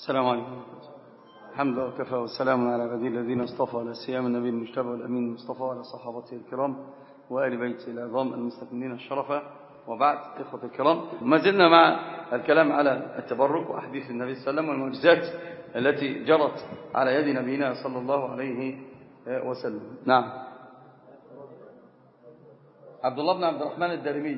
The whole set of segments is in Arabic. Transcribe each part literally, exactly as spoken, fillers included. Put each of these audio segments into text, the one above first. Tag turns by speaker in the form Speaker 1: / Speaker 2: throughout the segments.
Speaker 1: السلام عليكم. الحمد لله وكفى والسلام على عباده الذين اصطفى، لا سيما النبي المجتبى والأمين المصطفى وعلى صحابته الكرام وآل بيته العظام المستكملين الشرفة، وبعد. إخوة الكرام، ما زلنا مع الكلام على التبرك وأحاديث النبي صلى الله عليه وسلم والمعجزات التي جرت على يد نبينا صلى الله عليه وسلم. نعم. عبد الله بن عبد الرحمن الدارمي.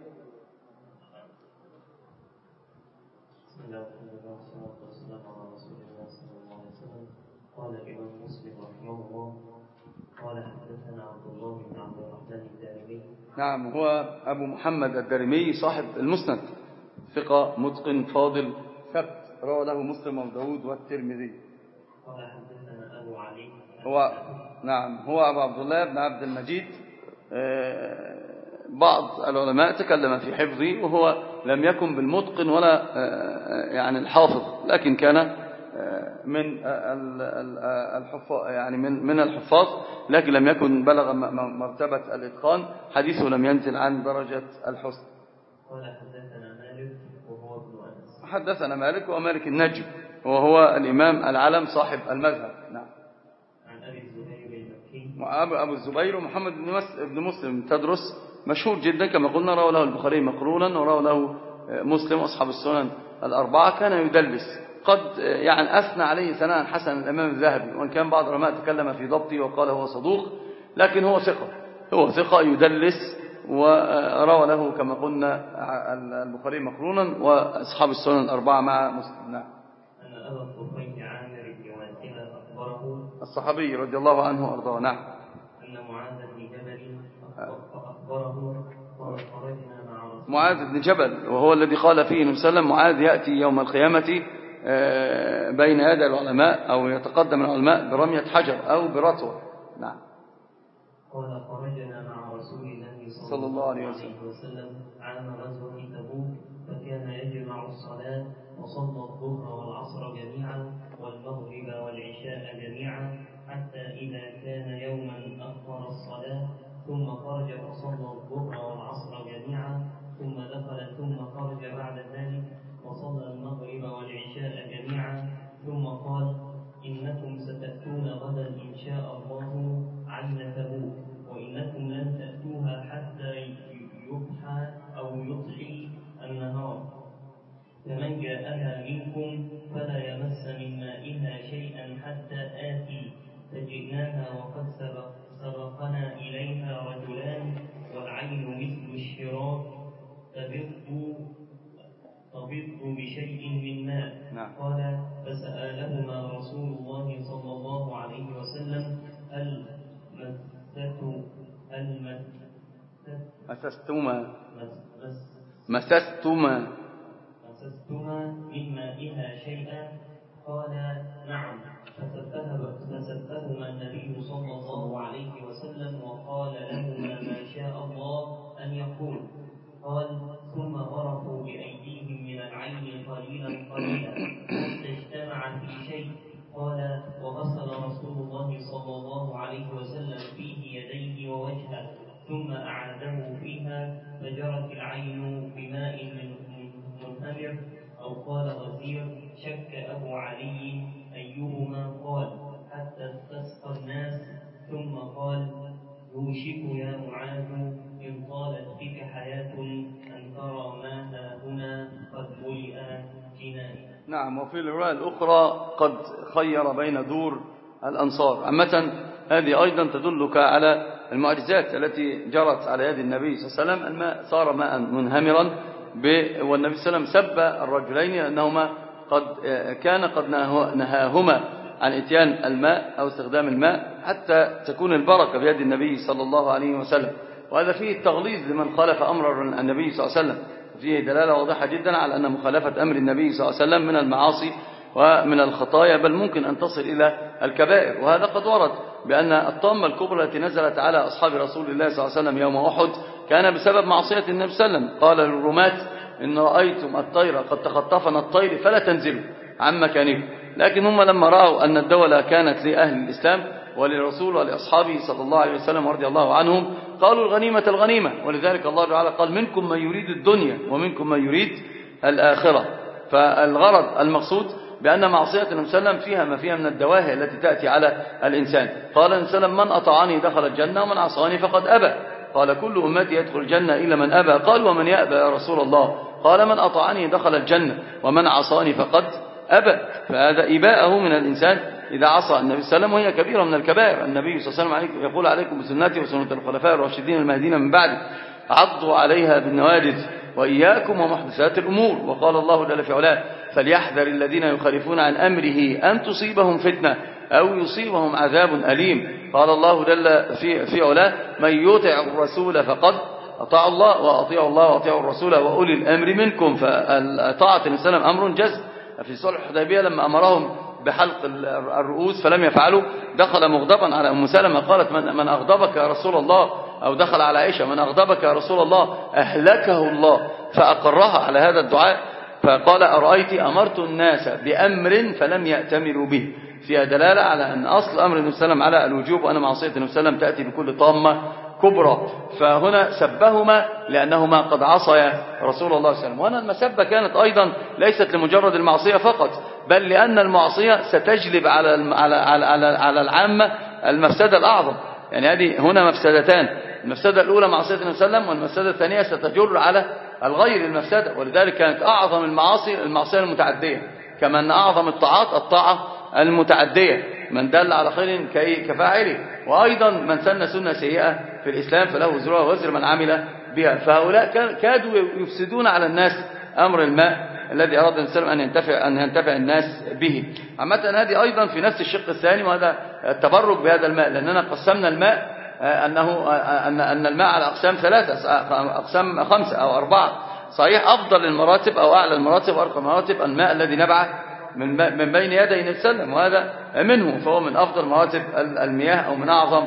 Speaker 2: قال الإمام مسلم رحمه الله قال حدثنا عبد الله بن عبد الرحمن الدارمي.
Speaker 1: نعم، هو أبو محمد الدارمي صاحب المسند، ثقة متقن فاضل ثبت، روى له مسلم وابو داود والترمذي.
Speaker 2: قال حدثنا أبو علي.
Speaker 1: هو نعم هو أبو عبد الله بن عبد المجيد. بعض العلماء تكلم في حفظه، وهو لم يكن بالمتقن ولا يعني الحافظ، لكن كان من الحفاظ، يعني من من الحفاظ، لكن لم يكن بلغ مرتبة الإتقان، حديثه لم ينزل عن درجة الحسن.
Speaker 2: قال حدثنا مالك وهو ابن أنس.
Speaker 1: حدثنا مالك ومالك النجم، وهو الإمام العلم صاحب المذهب. نعم.
Speaker 2: عن أبي الزبير المكي.
Speaker 1: وأبو أبو الزبير محمد بن مسلم تدرس، مشهور جدا كما قلنا، روى له البخاري مقرونا وروى له مسلم وأصحاب السنن الأربعة. كان يدلس، قد يعني أثنى عليه ثناء حسن الإمام الذهبي، وإن كان بعض العلماء تكلم في ضبطه وقال هو صدوق، لكن هو ثقة، هو ثقة يدلس، وروى له كما قلنا البخاري مقرونا وأصحاب السنن الأربعة مع مسلم. نعم.
Speaker 2: أن أبا الطفيل عامر بن واسلة أخبره،
Speaker 1: الصحابي رضي الله عنه وأرضاه. نعم.
Speaker 2: أن معاذ بن جبل أخبره قال خرجنا مع رسول
Speaker 1: معاذ بن جبل، وهو الذي قال فيه النبي صلى الله عليه وسلم: معاذ يأتي يوم القيامة بين يدي العلماء، أو يتقدم العلماء برمية حجر أو برطوة. نعم.
Speaker 2: قال خرجنا مع رسول الله
Speaker 1: صلى الله عليه وسلم
Speaker 2: وسلم عام غزوة تبوك، فكان يجمع الصلاة، وصلى الظهر والعصر جميعا والمغرب والعشاء جميعا، حتى إذا كان يوما أخر الصلاة، ثم خرج فصلى الظهر والعصر جميعا، ثم دخل ثم خرج بعد ذلك وصلى المغرب والعشاء جميعا، ثم قال: إنكم ستأتون غدا إن شاء الله عين تبوك، وإنكم لن تأتوها حتى يضحى أو يضحي النهار، فمن جاءها منكم فلا يمس من مائها شيئا حتى آتي، فجئناها وقد سبق سبقنا إليها رجلان، والعين مثل الشراك تبض تبض بشيء من ماء.
Speaker 1: نعم.
Speaker 2: قال: فسألهما رسول الله صلى الله عليه وسلم: هل
Speaker 1: مسستما مسستما
Speaker 2: مسستما من مائها شيئا؟ قال: نعم. فسبهما النبي صلى الله عليه وسلم وقال لهما ما شاء الله أن يقول. قال: ثم غرفوا بأيديهم من العين قليلا قليلا حتى اجتمع في شيء. قال: وغسل رسول الله صلى الله عليه وسلم فيه يديه ووجهه، ثم أعاده فيها، فجرت العين بماء منهمر، أو قال غزير. شك أبو علي أيهما قال، حتى استسقى الناس، ثم قال: يوشك يا معاذ إن طالت بك حياة أن ترى ما ها هنا قد ملئ جنان.
Speaker 1: نعم. وفي الرواية الأخرى قد خير بين دور الأنصار. عامة هذه أيضا تدلك على المعجزات التي جرت على يد النبي صلى الله عليه وسلم. الماء صار ماء منهمرا، والنبي صلى الله عليه وسلم سب الرجلين لأنهما قد كان قد نهاهما عن إتيان الماء أو استخدام الماء حتى تكون البركة بيد النبي صلى الله عليه وسلم. وهذا فيه التغليظ لمن خالف أمر النبي صلى الله عليه وسلم، فيه دلالة واضحة جدا على أن مخالفة أمر النبي صلى الله عليه وسلم من المعاصي ومن الخطايا، بل ممكن أن تصل إلى الكبائر. وهذا قد ورد بأن الطامة الكبرى التي نزلت على أصحاب رسول الله صلى الله عليه وسلم يوم أحد كان بسبب معصية النبي صلى الله عليه وسلم. قال للرماة: إن رأيتم الطير قد تخطفنا الطير فلا تنزلوا عن مكانه. لكن هم لما رأوا أن الدولة كانت لأهل الإسلام وللرسول ولأصحابه صلى الله عليه وسلم ورضي الله عنهم، قالوا: الغنيمة الغنيمة. ولذلك الله تعالى قال: منكم من يريد الدنيا ومنكم من يريد الآخرة. فالغرض المقصود بأن معصية النبي صلى الله عليه وسلم فيها ما فيها من الدواهي التي تأتي على الإنسان. قال النبي صلى الله عليه وسلم: من أطاعني دخل الجنة ومن عصاني فقد أبى. قال: كل أمتي يدخل الجنة إلا من أبى. قال: ومن يأبى يا رسول الله؟ قال: من أطاعني دخل الجنة ومن عصاني فقد أبى. فهذا إباءه من الإنسان إذا عصى النبي صلى الله عليه وسلم، وهي كبيرة من الكبائر. النبي صلى الله عليه وسلم يقول: عليكم بسنتي وسنة الخلفاء الراشدين المهديين من بعد، عضوا عليها بالنواجذ وإياكم ومحدثات الأمور. وقال الله جل في علاه: فليحذر الذين يخالفون عن أمره أن تصيبهم فتنة أو يصيبهم عذاب أليم. قال الله جل في في علاه: من يطع الرسول فقد أطاع الله، وأطيعوا الله وأطيعوا الرسول وأولي الأمر منكم. فطاعة النبي صلى الله عليه وسلم أمر جزم. في صلح الحديبية لما أمرهم بحلق الرؤوس فلم يفعلوا، دخل مغضبا على أم سلمة، قالت: من, من أغضبك يا رسول الله؟ أو دخل على عائشة: من أغضبك يا رسول الله؟ أهلكه الله. فأقرها على هذا الدعاء، فقال: أرأيت أمرت الناس بأمر فلم يأتمروا به. فيها دلالة على أن أصل أمر النبي صلى الله عليه وسلم على الوجوب، وأن معصية النبي صلى الله عليه وسلم تأتي بكل طامة كبرى. فهنا سبهما لأنهما قد عصيا رسول الله صلى الله عليه وسلم. وهنا المسبة كانت أيضا ليست لمجرد المعصية فقط، بل لأن المعصية ستجلب على على على على العامة المفسدة الأعظم. يعني هذه هنا مفسدتان: المفسدة الأولى معصية النبي صلى الله عليه وسلم، والمفسدة الثانية ستجر على الغير المفسدة. ولذلك كانت أعظم المعاصي المعصية المتعدية، كما أن أعظم الطاعات الطاعة المتعدية، من دل على خير كفاعله. وأيضا من سن سنة سيئة في الإسلام فله وزرها ووزر من عمل بها. فهؤلاء كادوا يفسدون على الناس أمر الماء الذي أراد الإنسان أن ينتفع أن ينتفع الناس به. عامة هذه أيضا في نفس الشق الثاني، وهذا التبرك بهذا الماء، لأننا قسمنا الماء أنه أن أن الماء على أقسام ثلاثة، أقسام خمسة أو أربعة. صحيح أفضل المراتب أو أعلى المراتب وأرقى المراتب الماء الذي نبع من من بين يدي النبي صلى الله عليه وسلم، وهذا منه، فهو من أفضل مراتب المياه أو من أعظم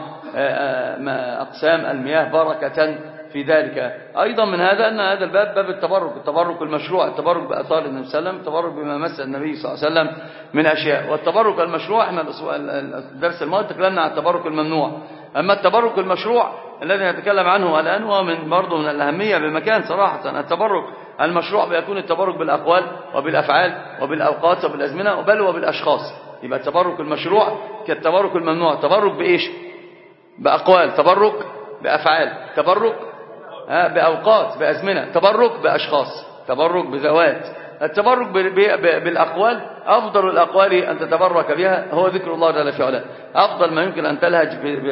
Speaker 1: أقسام المياه بركة في ذلك. أيضا من هذا أن هذا الباب باب التبرك، التبرك المشروع، التبرك بآثار النبي صلى الله عليه وسلم، التبرك بما مس النبي صلى الله عليه وسلم من أشياء. والتبرك المشروع، احنا الدرس الماضي تكلمنا عن التبرك الممنوع. أما التبرك المشروع الذي نتكلم عنه الآن هو من برضه من الأهمية بمكان صراحة. التبرك المشروع بيكون التبرك بالأقوال وبالأفعال وبالأوقات وبالأزمنة بل وبالأشخاص. يبقى التبرك المشروع كالتبرك الممنوع. تبرك بإيش؟ بأقوال، تبرك بأفعال، تبرك بأوقات بأزمنة، تبرك بأشخاص، تبرك بذوات. التبرك بالأقوال، أفضل الأقوال أن تتبرك بها هو ذكر الله جل في علاه. أفضل ما يمكن أن تلهج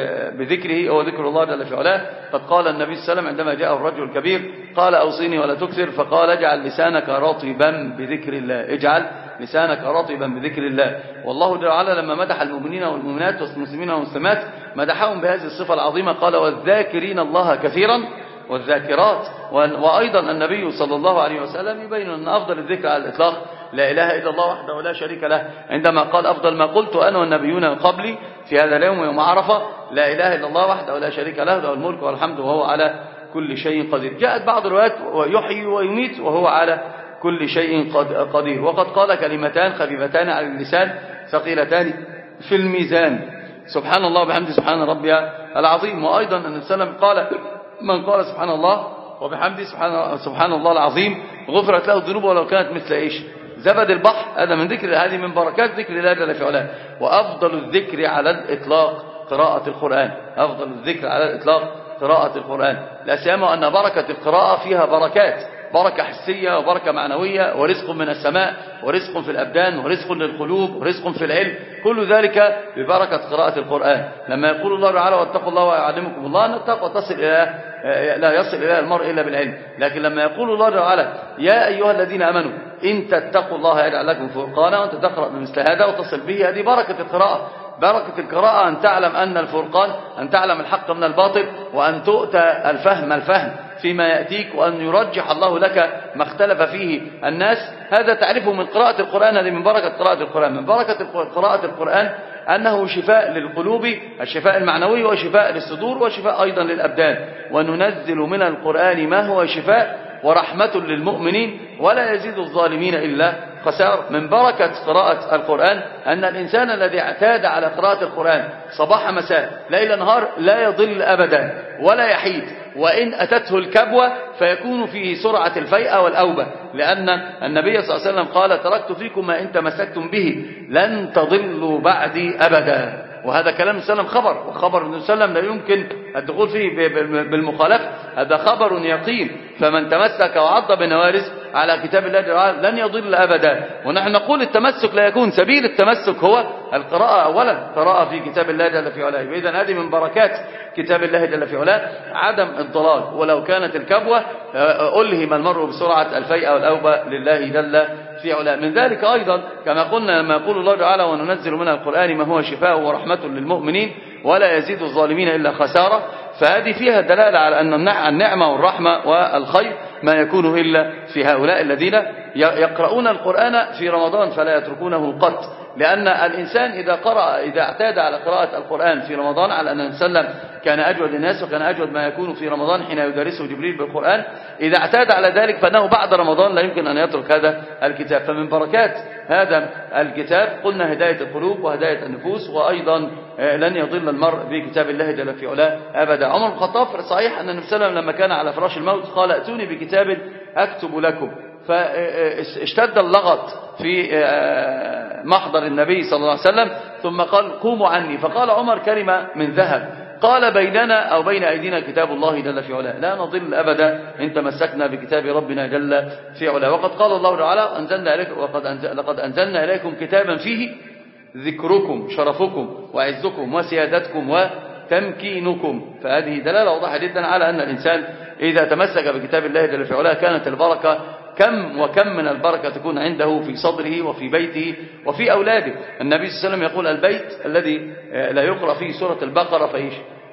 Speaker 1: بذكره هو ذكر الله جل في علاه. قد قال النبي صلى الله عليه وسلم عندما جاءه الرجل الكبير قال: أوصيني ولا تكثر، فقال: اجعل لسانك رطبا بذكر الله، اجعل لسانك رطبا بذكر الله. والله جل وعلا لما مدح المؤمنين والمؤمنات والمسلمين والمسلمات مدحهم بهذه الصفة العظيمة، قال: والذاكرين الله كثيرا والذاكرات. وأيضا النبي صلى الله عليه وسلم يبين أن أفضل الذكر على الإطلاق لا إله إلا الله وحده لا شريك له، عندما قال: أفضل ما قلت أنا والنبيون من قبلي في هذا اليوم يوم عرفة، لا إله إلا الله وحده لا شريك له، له الملك والحمد وهو على كل شيء قدير. جاءت بعض الروايات: ويحيي ويميت وهو على كل شيء قدير. وقد قال كلمتان خفيفتان على اللسان ثقيلتان في الميزان، سبحان الله وبحمده سبحان ربي العظيم. وأيضا النبي صلى الله عليه وسلم قال: من قال سبحان الله وبحمده سبحان, سبحان الله العظيم غفرت له الذنوب ولو كانت مثل إيش؟ زبد البحر. هذا من ذكر، هذه من بركات ذكر الله جل في علاه. وأفضل الذكر على الإطلاق قراءة القرآن، أفضل الذكر على الإطلاق قراءة القرآن، لا سيما أن بركة القراءة فيها بركات، بركة حسية وبركة معنوية، ورزق من السماء ورزق في الأبدان ورزق للقلوب ورزق في العلم، كل ذلك ببركة قراءة القرآن. لما يقول الله تعالى: واتقوا الله ويعلمكم الله، أن التقوى تصل إلى لا يصل إلى المرء إلا بالعلم. لكن لما يقول الله تعالى: يا أيها الذين آمنوا إن تتقوا الله يجعل لكم فرقانا، وأنت تقرأ بمثل هذا وتصل به، هذه بركة القراءة. بركة القراءة أن تعلم أن الفرقان، أن تعلم الحق من الباطل، وأن تؤتى الفهم الفهم فيما يأتيك، وأن يرجح الله لك ما اختلف فيه الناس. هذا تعرفه من قراءة القرآن، هذه من بركة قراءة القرآن. من بركة قراءة القرآن أنه شفاء للقلوب، الشفاء المعنوي، وشفاء للصدور، وشفاء أيضا للأبدان. وننزل من القرآن ما هو شفاء ورحمة للمؤمنين ولا يزيد الظالمين إلا خسارة. من بركة قراءة القرآن أن الإنسان الذي اعتاد على قراءة القرآن صباح مساء ليل نهار لا يضل أبدا ولا يحيد وإن أتته الكبوة فيكون فيه سرعة الفيئة والأوبة، لأن النبي صلى الله عليه وسلم قال تركت فيكم ما إن تمسكتم به لن تضلوا بعدي أبدا. وهذا كلام النبي صلى الله عليه وسلم خبر، وخبر النبي صلى الله عليه وسلم لا يمكن الدخول فيه بالمخالفة، هذا خبر يقين. فمن تمسك وعض بنوارز على كتاب الله لن يضل أبدا. ونحن نقول التمسك لا يكون، سبيل التمسك هو القراءة أولا، قراءة في كتاب الله جل في علاه. إذن هذه من بركات كتاب الله جل في علاه عدم الضلال، ولو كانت الكبوة ألهم المرء بسرعة الفيئة والأوبة لله جل في علاه. من ذلك أيضا كما قلنا لما يقول الله تعالى وننزل من القرآن ما هو شفاء ورحمة للمؤمنين ولا يزيد الظالمين إلا خسارة، فهذه فيها دلالة على أن النعمة والرحمة والخير ما يكون إلا في هؤلاء الذين يقرؤون القرآن في رمضان فلا يتركونه قط. لأن الإنسان إذا قرأ إذا اعتاد على قراءة القرآن في رمضان، على أن النبي صلى الله عليه وسلم كان أجود الناس وكان أجود ما يكون في رمضان حين يدرسه جبريل بالقرآن، إذا اعتاد على ذلك فإنه بعد رمضان لا يمكن أن يترك هذا الكتاب. فمن بركات هذا الكتاب قلنا هداية القلوب وهداية النفوس، وأيضا لن يضل المرء بكتاب الله جل في علاه أبدا. عمر بن الخطاب صحيح أن النبي صلى الله عليه وسلم لما كان على فراش الموت قال ائتوني بكتاب أكتب لكم، فاشتد اللغط في محضر النبي صلى الله عليه وسلم، ثم قال قوموا عني، فقال عمر كلمة من ذهب، قال بيننا أو بين أيدينا كتاب الله جل في علاه لا نضل أبدا إن تمسكنا بكتاب ربنا جل في علاه. وقد قال الله تعالى أنزلنا إليكم وقد أنزل لقد أنزلنا إليكم كتابا فيه ذكركم شرفكم وعزكم وسيادتكم وتمكينكم. فهذه دلالة واضحة جدا على أن الإنسان إذا تمسك بكتاب الله جل في علاه كانت البركة كم وكم من البركة تكون عنده في صدره وفي بيته وفي أولاده. النبي صلى الله عليه وسلم يقول البيت الذي لا يقرأ فيه سورة البقرة فإيش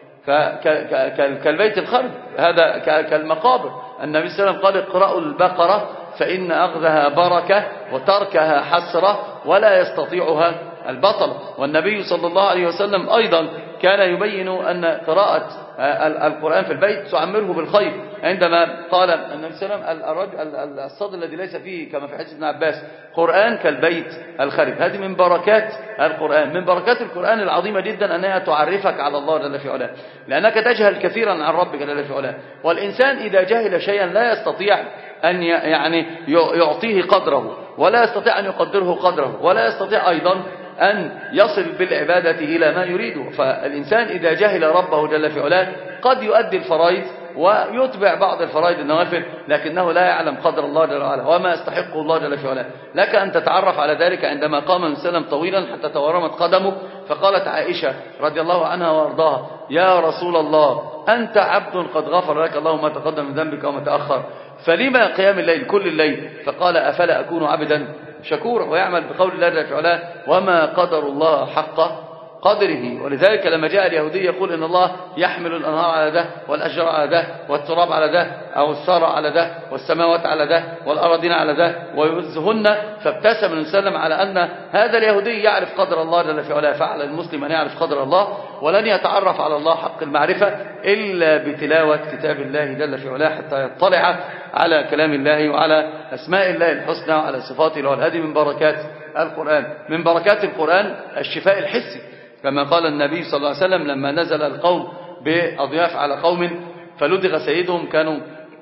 Speaker 1: كالبيت الخرب، هذا كالمقابر. النبي صلى الله عليه وسلم قال اقرأوا البقرة فإن أخذها بركة وتركها حسرة ولا يستطيعها البطل. والنبي صلى الله عليه وسلم أيضا كان يبين أن قراءة القرآن في البيت تعمره بالخير، عندما قال النبي صلى الله عليه وسلم الصدر الذي ليس فيه كما في حديث ابن عباس قرآن كالبيت الخرب. هذه من بركات القرآن. من بركات القرآن العظيمة جدا أنها تعرفك على الله جل في علاه، لأنك تجهل كثيرا عن ربك جل في علاه. والإنسان إذا جهل شيئا لا يستطيع أن يعني يعطيه قدره، ولا يستطيع أن يقدره قدره، ولا يستطيع أيضا أن يصل بالعبادة إلى ما يريده. فالإنسان إذا جهل ربه جل في علاه قد يؤدي الفرائض ويتبع بعض الفرائض النوافل، لكنه لا يعلم قدر الله جل وعلا وما يستحقه الله جل في علاه. لك أن تتعرف على ذلك عندما قام النبي صلى الله عليه وسلم طويلا حتى تورمت قدمه، فقالت عائشة رضي الله عنها وارضاها يا رسول الله أنت عبد قد غفر لك الله ما تقدم من ذنبك وما تأخر، فلما قيام الليل كل الليل؟ فقال أفلا أكون عبدا شكورا، ويعمل بقول الله جل في علاه وما قدر الله حق قدره. ولذلك لما جاء اليهودي يقول إن الله يحمل الأنهار على ده والأشجار على ده والتراب على ده أو الثرى على ده والسماوات على ده والأراضين على ده ويوزهن، فابتسم النبي صلى الله عليه وسلم على أن هذا اليهودي يعرف قدر الله جل في علاه. فعلى المسلم أن يعرف قدر الله، ولن يتعرف على الله حق المعرفة إلا بتلاوة كتاب الله جل في علاه حتى يطلع على كلام الله وعلى أسماء الله الحسنى وعلى صفاته. هذه من بركات القرآن. من بركات القرآن الشفاء الحسي، كما قال النبي صلى الله عليه وسلم لما نزل القوم بأضياف على قوم فلدغ سيدهم كانوا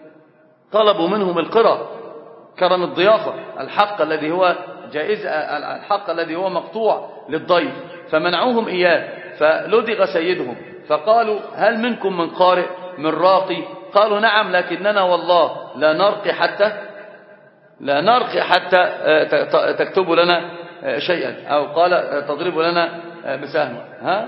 Speaker 1: طلبوا منهم القرى كرم الضيافة، الحق الذي هو جائز، الحق الذي هو مقطوع للضيف، فمنعوهم إياه. فلدغ سيدهم فقالوا هل منكم من قارئ من راقي؟ قالوا نعم لكننا والله لا نرقي حتى لا نرقي حتى تكتبوا لنا شيئا، أو قال تضرب لنا بسهم ها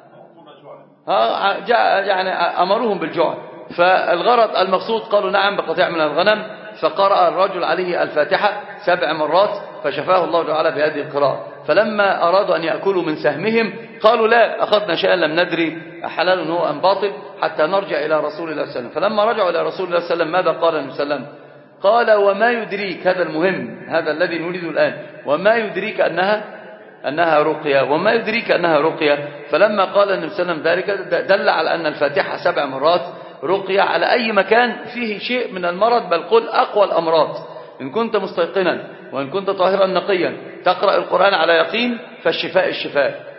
Speaker 1: ها يعني أمروهم بالجوع. فالغرض المقصود قالوا نعم بقطيع من الغنم، فقرأ الرجل عليه الفاتحة سبع مرات فشفاه الله تعالى بهذه القراءة. فلما أرادوا أن يأكلوا من سهمهم قالوا لا أخذنا شيئا لم ندري حلال هو أم باطل حتى نرجع إلى رسول الله صلى الله عليه وسلم. فلما رجعوا إلى رسول الله صلى الله عليه وسلم ماذا قال النبي صلى الله عليه وسلم؟ قال وما يدريك، هذا المهم، هذا الذي نريده الآن، وما يدريك أنها أنها رقية، وما يدريك أنها رقية. فلما قال النبي صلى الله عليه وسلم ذلك دل على أن الفاتحة سبع مرات رقية على أي مكان فيه شيء من المرض، بل قل أقوى الأمراض. إن كنت مستيقنا وإن كنت طاهرا نقيا تقرأ القرآن على يقين فالشفاء الشفاء،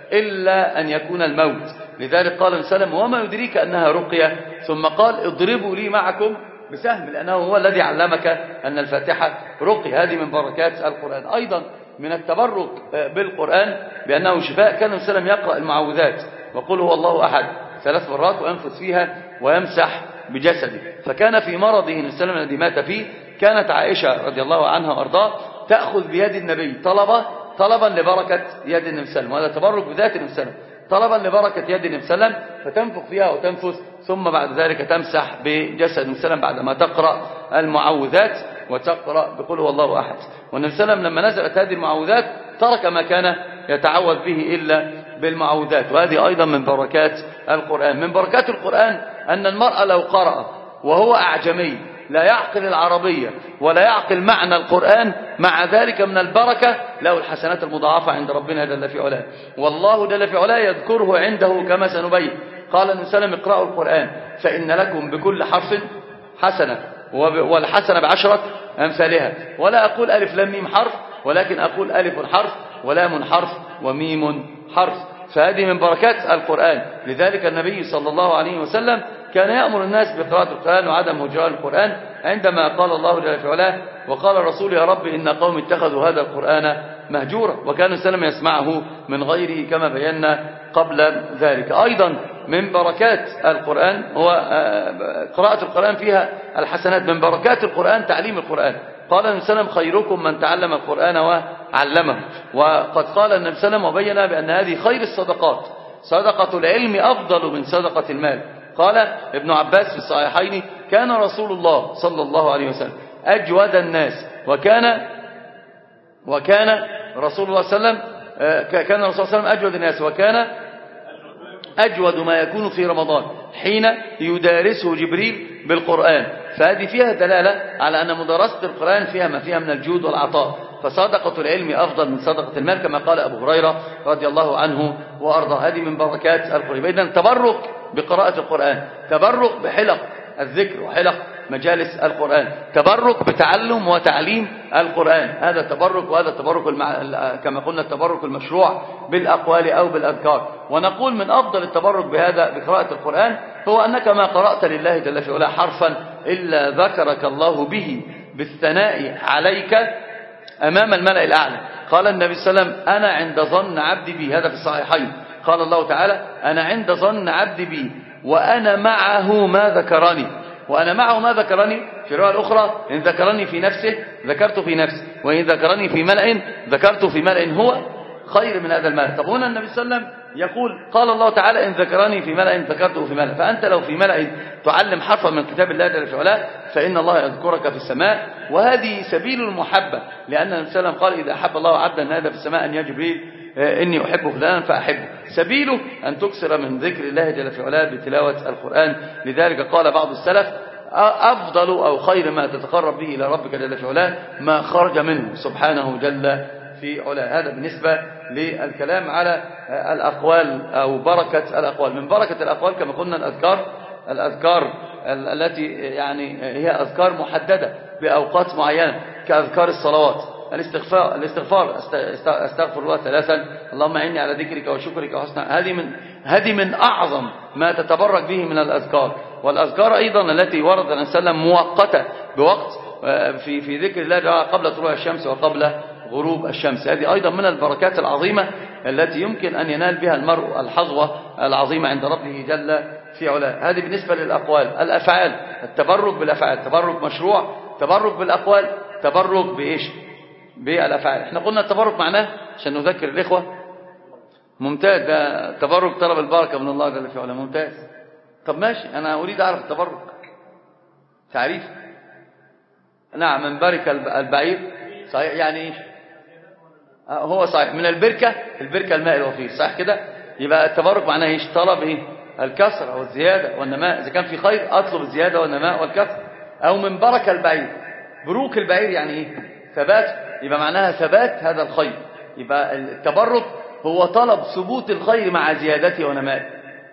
Speaker 1: إلا أن يكون الموت. لذلك قال النبي صلى الله عليه وسلم وما يدريك أنها رقية، ثم قال اضربوا لي معكم بسهم، لأنه هو الذي علمك أن الفاتحة رقي. هذه من بركات القرآن. أيضا من التبرك بالقرآن بأنه شفاء، كان النبي صلى الله عليه وسلم يقرأ المعوذات وقل هو الله أحد ثلاث مرات وينفث فيها ويمسح بجسده. فكان في مرضه النبي صلى الله عليه وسلم الذي مات فيه كانت عائشة رضي الله عنها وأرضاه تأخذ بيد النبي طلبا طلبا لبركة يد النبي صلى الله عليه وسلم، وهذا تبرك بذات النبي صلى الله عليه وسلم، طلبا لبركة يد النبي صلى الله عليه وسلم، فتنفخ فيها وتنفث، ثم بعد ذلك تمسح بجسد النبي صلى الله عليه وسلم بعدما تقرأ المعوذات وتقرأ بقول هو الله أحد. والنبي صلى الله عليه وسلم لما نزلت هذه المعوذات ترك ما كان يتعوذ به إلا بالمعوذات. وهذه أيضا من بركات القرآن. من بركات القرآن أن المرء لو قرأ وهو أعجمي لا يعقل العربية ولا يعقل معنى القرآن، مع ذلك من البركة له الحسنات المضاعفة عند ربنا جل في علاه. والله جل في علاه يذكره عنده كما سنبين. قال النبي صلى الله عليه وسلم اقرأوا القرآن فإن لكم بكل حرف حسنة والحسنة بعشرة أمثالها. ولا أقول ألف لام ميم حرف، ولكن أقول ألف حرف ولام حرف وميم حرف. فهذه من بركات القرآن. لذلك النبي صلى الله عليه وسلم كان يأمر الناس بقراءة القرآن وعدم هجران القرآن، عندما قال الله جل في علاه وقال الرسول يا رب إن قوم اتخذوا هذا القرآن مهجورا، وكان السلام يسمعه من غيره كما بينا قبل ذلك. أيضا من بركات القرآن هو قراءة القرآن فيها الحسنات. من بركات القرآن تعليم القرآن. قال النبي صلى الله عليه وسلم خيركم من تعلم القرآن وعلمه. وقد قال النبي صلى الله عليه وسلم وبين بأن هذه خير الصدقات، صدقة العلم أفضل من صدقة المال. قال ابن عباس في الصحيحين كان رسول الله صلى الله عليه وسلم أجود الناس، وكان وكان رسول الله صلى الله عليه وسلم كان الرسول صلى الله عليه وسلم أجود الناس، وكان أجود ما يكون في رمضان حين يدارسه جبريل بالقرآن. فهذه فيها دلالة على أن مدارسة القرآن فيها ما فيها من الجود والعطاء. فصدقة العلم أفضل من صدقة المال كما قال أبو هريرة رضي الله عنه وأرضاه. هذه من بركات القرآن. إذن تبرك بقراءة القرآن، تبرك بحلق الذكر وحلق مجالس القرآن، تبرك بتعلم وتعليم القرآن، هذا تبرك. وهذا التبرك المع... كما قلنا التبرك المشروع بالأقوال أو بالأذكار. ونقول من أفضل التبرك بهذا بقراءة القرآن هو أنك ما قرأت لله جل في علاه حرفا إلا ذكرك الله به بالثناء عليك أمام الملأ الأعلى. قال النبي صلى الله عليه وسلم أنا عند ظن عبدي بي، هذا في الصحيحين. قال الله تعالى أنا عند ظن عبدي بي وأنا معه ما ذكرني. وأنا معه ما ذكرني في الرواية الأخرى إن ذكرني في نفسه ذكرت في نفسي، وإن ذكرني في ملأ ذكرت في ملأ هو خير من هذا الملأ. طب هنا النبي صلى الله عليه وسلم يقول قال الله تعالى إن ذكرني في ملأ ذكرته في ملأ. فأنت لو في ملأ تعلم حرفا من كتاب الله جل في علاه فإن الله يذكرك في السماء. وهذه سبيل المحبة، لأن النبي صلى الله عليه وسلم قال إذا أحب الله عبدا نادى في السماء أن يا جبريل إني أحب فلانا فأحبه. سبيله أن تكثر من ذكر الله جل في علاه بتلاوة القرآن. لذلك قال بعض السلف أفضل أو خير ما تتقرب به إلى ربك جل في علاه ما خرج منه سبحانه جل في علاه. هذا بالنسبة للكلام على الأقوال أو بركة الأقوال. من بركة الأقوال كما قلنا الأذكار، الأذكار التي يعني هي أذكار محددة بأوقات معينة كأذكار الصلوات. الاستغفار الاستغفار استغفر الله ثلاثا اللهم إني على ذكرك وشكرك وحسن. هذه من هذه من أعظم ما تتبرك به من الأذكار. والأذكار أيضا التي ورد عن سلم مؤقتة بوقت في في ذكر الله قبل طلوع الشمس وقبل غروب الشمس. هذه أيضا من البركات العظيمة التي يمكن أن ينال بها المرء الحظوة العظيمة عند ربه جل في علاه. هذه بالنسبة للأقوال. الأفعال، التبرك بالأفعال، تبرك مشروع، تبرك بالأقوال، تبرك بإيش؟ بالأفعال. احنا قلنا التبرك معناه عشان نذكر الإخوة ممتاز، ده تبرك طلب البركة من الله جل في علاه، ممتاز. طب ماشي، أنا أريد أعرف التبرك تعريف. نعم، من بركة البعير صحيح، يعني إيش؟ هو صحيح من البركة، البركة الماء الوفير، صح كده؟ يبقى التبرك معناه إيش؟ طلب إيه؟ الكسر والزيادة والنماء. إذا كان في خير أطلب الزيادة والنماء والكسر. أو من بركة البعير، بروك البعير يعني إيه؟ ثبات، يبقى معناها ثبات هذا الخير. يبقى التبرك هو طلب ثبوت الخير مع زيادته ونمائه.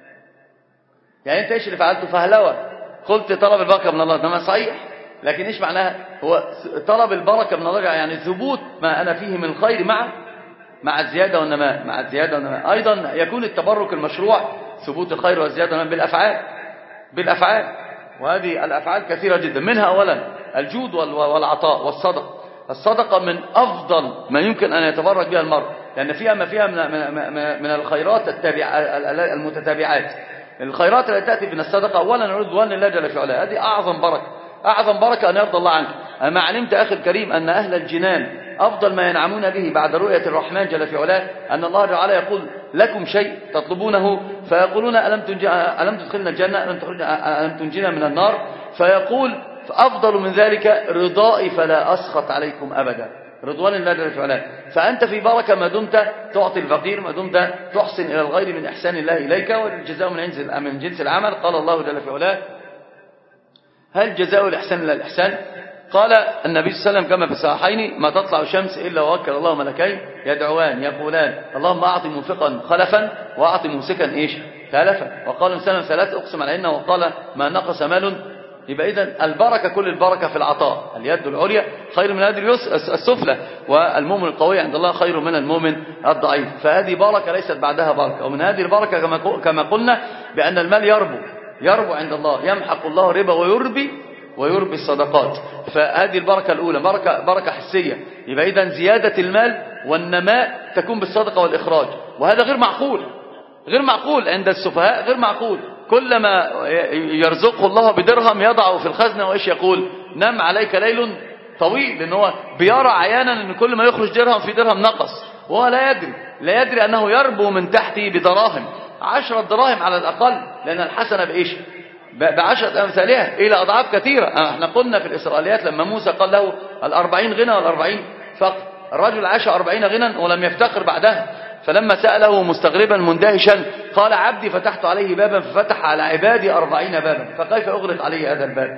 Speaker 1: يعني أنت إيش اللي فعلته؟ فهلوة، قلت طلب البركة من الله، إنما صحيح، لكن إيش معناها؟ هو طلب البركة من الله يعني ثبوت ما أنا فيه من الخير مع مع الزيادة والنماء مع الزيادة والنماء. أيضا يكون التبرك المشروع ثبوت الخير والزيادة والنماء بالأفعال بالأفعال وهذه الأفعال كثيرة جدا. منها أولا الجود والعطاء والصدقة. الصدقة من أفضل ما يمكن أن يتبرك بها المرء، لأن فيها ما فيها من الخيرات المتتابعات. الخيرات التي تأتي من الصدقة أولا رضوان الله جل وعلا، هذه أعظم بركة أعظم بركة أن يرضى الله عنك. أما علمت أخي الكريم أن أهل الجنان أفضل ما ينعمون به بعد رؤية الرحمن جل وعلا أن الله جل وعلا يقول لكم شيء تطلبونه فيقولون ألم ألم تدخلنا الجنة ألم تنجينا من النار، فيقول فأفضل من ذلك رضائي فلا أسخط عليكم أبدا، رضوان الله جل وعلا. فأنت في بركة ما دمت تعطي الفقير، ما دمت تحسن إلى الغير من إحسان الله إليك، والجزاء من جنس العمل. قال الله جل وعلا هل جزاء الإحسان إلا الإحسان؟ قال النبي صلى الله عليه وسلم كما في الصحيحين ما تطلع الشمس إلا ووكل الله ملكين يدعوان يقولان اللهم أعطي منفقا خلفا وأعطي ممسكا إيش تلفا. وقال الإنسان ثلاث أقسم علينا وقال ما نقص مال. يبقى إذن البركة كل البركة في العطاء. اليد العليا خير من اليد السفلى، والمؤمن القوي عند الله خير من المؤمن الضعيف. فهذه بركة ليست بعدها بركة. ومن هذه البركة كما قلنا بأن المال يربو يربو عند الله، يمحق الله الربا ويربي ويربي الصدقات. فهذه البركة الأولى بركة بركة حسية. يبقى إذن زيادة المال والنماء تكون بالصدقة والإخراج، وهذا غير معقول غير معقول عند السفهاء، غير معقول. كلما يرزقه الله بدرهم يضعه في الخزنة وإيش يقول نم عليك ليل طويل، لأنه هو بيرى عيانا أن كل ما يخرج درهم في درهم نقص، وهو لا يدري لا يدري أنه يربو من تحته بدراهم عشرة دراهم على الأقل، لأن الحسنة بإيش بعشرة أمثالها إلى أضعاف كثيرة. احنا قلنا في الإسرائيليات لما موسى قال له الأربعين غنى والأربعين فقر، الرجل عاش أربعين غنى ولم يفتقر بعدها. فلما سأله مستغربا مندهشا قال عبدي فتحت عليه بابا ففتح على عبادي أربعين بابا فكيف أغلق عليه هذا الباب؟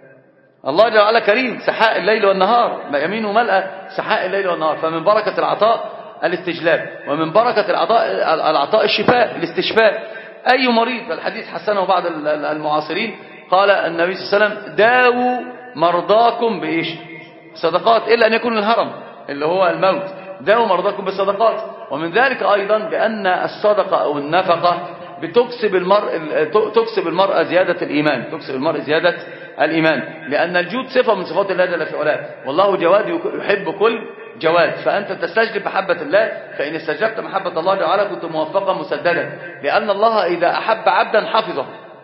Speaker 1: الله جل وعلا كريم سحاء الليل والنهار، يمينه ملأ سحاء الليل والنهار. فمن بركة العطاء الاستجلاب، ومن بركة العطاء العطاء الشفاء الاستشفاء. أي مريض، الحديث حسنه بعض المعاصرين، قال النبي صلى الله عليه وسلم داووا مرضاكم بإيش صدقات إلا أن يكون الهرم اللي هو الموت، داووا مرضاكم بالصدقات. ومن ذلك أيضا بأن الصدقة أو النفقة بتكسب المرء تكسب المرء زيادة الإيمان تكسب المرء زيادة الإيمان لأن الجود صفة من صفات الله جل وعلا، والله جواد يحب كل جواد. فأنت تستجلب محبة الله، فإن استجلبت محبة الله جل وعلا كنت موفقا مسددا، لأن الله إذا أحب عبدا حفظه،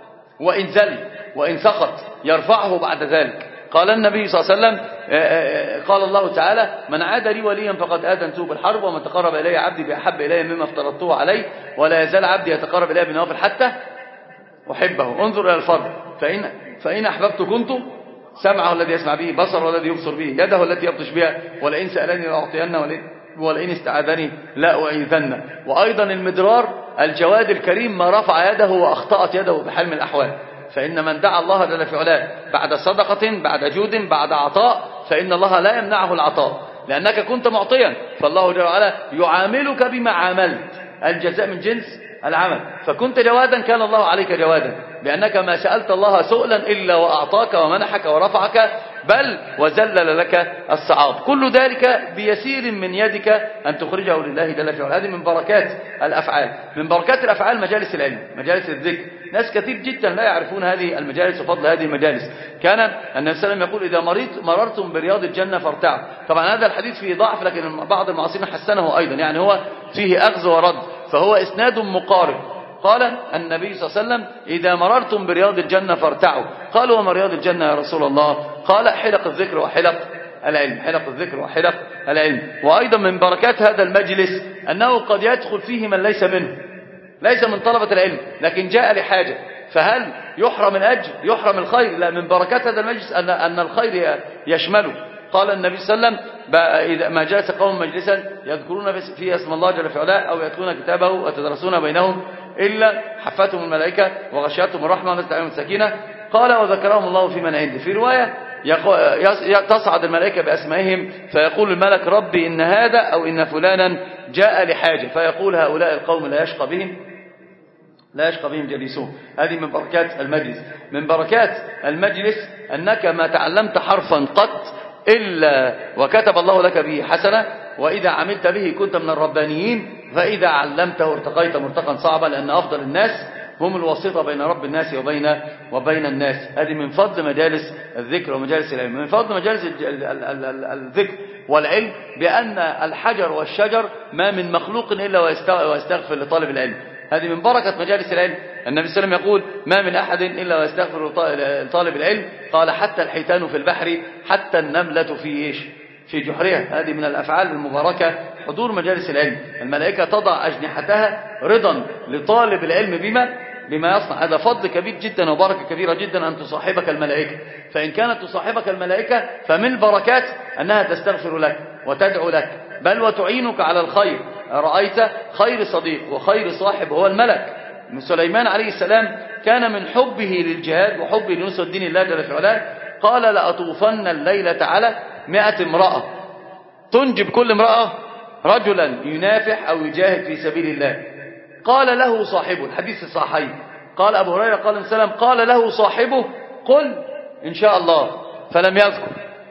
Speaker 1: وإن زل وإن سقط يرفعه بعد ذلك. قال النبي صلى الله عليه وسلم قال الله تعالى من عاد لي وليا فقد آذنته بالحرب، ومن تقرب إلي عبدي بأحب إلي مما افترضته عليه، ولا يزال عبدي يتقرب إلي بنوافل حتى أحبه. انظر إلى الفرق، فإن, فإن أحببت كنت سمعه الذي يسمع به، بصره الذي يبصر به، يده التي يبطش بها، ولئن سألني لأعطينه، ولئن استعاذني لا أعيذنه. وأيضا المدرار الجواد الكريم ما رفع يده وأخطأت يده بحال من الأحوال. فإن من دعا الله جل في علاه بعد صدقة بعد جود بعد عطاء فإن الله لا يمنعه العطاء، لأنك كنت معطيا، فالله جل وعلا يعاملك بما عاملت، الجزاء من جنس العمل. فكنت جوادا كان الله عليك جوادا، بأنك ما سألت الله سؤلا إلا وأعطاك ومنحك ورفعك، بل وزلل لك الصعاب. كل ذلك بيسير من يدك أن تخرجه لله جل في علاه. هذه من بركات الأفعال. من بركات الأفعال مجالس العلم، مجالس الذكر. ناس كثير جدا لا يعرفون هذه المجالس وفضل هذه المجالس. كان النبي صلى الله عليه وسلم يقول إذا مريت مررتم برياض الجنة فارتعوا. طبعا هذا الحديث فيه ضعف، لكن بعض المعاصرين حسنه أيضا، يعني هو فيه أخذ ورد، فهو إسناد مقارب. قال النبي صلى الله عليه وسلم إذا مررتم برياض الجنة فارتعوا. قالوا وما رياض الجنة يا رسول الله؟ قال حلق الذكر وحلق العلم، حلق الذكر وحلق العلم. وأيضا من بركات هذا المجلس أنه قد يدخل فيه من ليس منه، ليس من طلبة العلم، لكن جاء لحاجة، فهل يحرم الأجر يحرم الخير؟ لا، من بركات هذا المجلس أن أن الخير يشمله. قال النبي صلى الله عليه وسلم إذا ما جلس قوم مجلسا يذكرون فيه اسم الله جل في علاه أو يتلون كتابه ويتدارسون بينهم إلا حفتهم الملائكة وغشيتهم الرحمة ونزلت عليهم السكينة. قال وذكرهم الله في من عنده. في رواية تصعد الملائكة بأسمائهم فيقول الملك ربي إن هذا أو إن فلانا جاء لحاجة، فيقول هؤلاء القوم لا يشقى بهم لا يشقى بهم جليسون. هذه من بركات المجلس. من بركات المجلس أنك ما تعلمت حرفا قط إلا وكتب الله لك به حسنة، وإذا عملت به كنت من الربانيين، فإذا علمته ارتقيت مرتقا صعبا، لأن أفضل الناس هم الواسطة بين رب الناس وبين وبين الناس. هذه من فضل مجالس الذكر ومجالس العلم. من فضل مجالس الذكر والعلم بأن الحجر والشجر ما من مخلوق إلا ويستغفر لطالب العلم. هذه من بركة مجالس العلم. النبي صلى الله عليه وسلم يقول ما من أحد إلا ويستغفر لطالب العلم، قال حتى الحيتان في البحر، حتى النملة في إيش؟ في جحرها. هذه من الأفعال المباركة حضور مجالس العلم. الملائكة تضع أجنحتها رضا لطالب العلم بما بما يصنع. هذا فضل كبير جدا وبركة كبيرة جدا أن تصاحبك الملائكة. فإن كانت تصاحبك الملائكة فمن البركات أنها تستغفر لك وتدعو لك، بل وتعينك على الخير. رأيت خير صديق وخير صاحب هو الملك. من سليمان عليه السلام كان من حبه للجهاد وحبه لنصرة دين الله جل في علاه قال لأطوفن الليلة على مئة امرأة، تنجب كل امرأة رجلا ينافح أو يجاهد في سبيل الله. قال له صاحبه، الحديث الصحيح، قال أبو هريرة قال السلام قال له صاحبه قل إن شاء الله، فلم يذكر.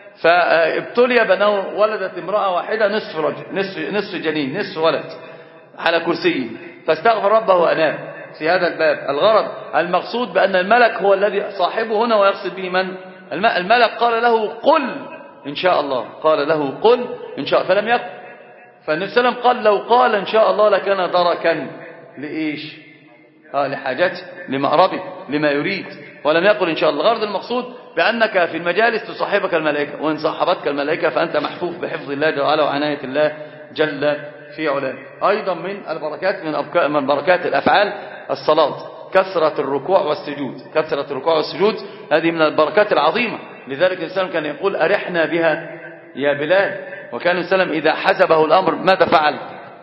Speaker 1: فابتلي بأنه ولدت امرأة واحدة نصف رجل، نصف, نصف جنين، نصف ولد على كرسيه، فاستغفر ربه وأناب في هذا الباب. الغرض المقصود بأن الملك هو الذي صاحبه هنا، ويقصد به من؟ الملك. قال له قل إن شاء الله، قال له قل إن شاء الله، فلم يقل. فالنبي صلى الله عليه وسلم قال لو قال إن شاء الله لكان دركا لإيش؟ آه لحاجته، لمأربه، لما يريد، ولم يقل إن شاء الله. الغرض المقصود بأنك في المجالس تصاحبك الملائكة، وإن صاحبتك الملائكة فأنت محفوف بحفظ الله جل وعلا وعناية الله جل في علاه. أيضا من البركات من من بركات الأفعال الصلاة، كثرة الركوع والسجود. كثرة الركوع والسجود هذه من البركات العظيمة. لذلك الإنسان كان يقول أرحنا بها يا بلال. وكان الإنسان إذا حزبه الأمر ماذا فعل؟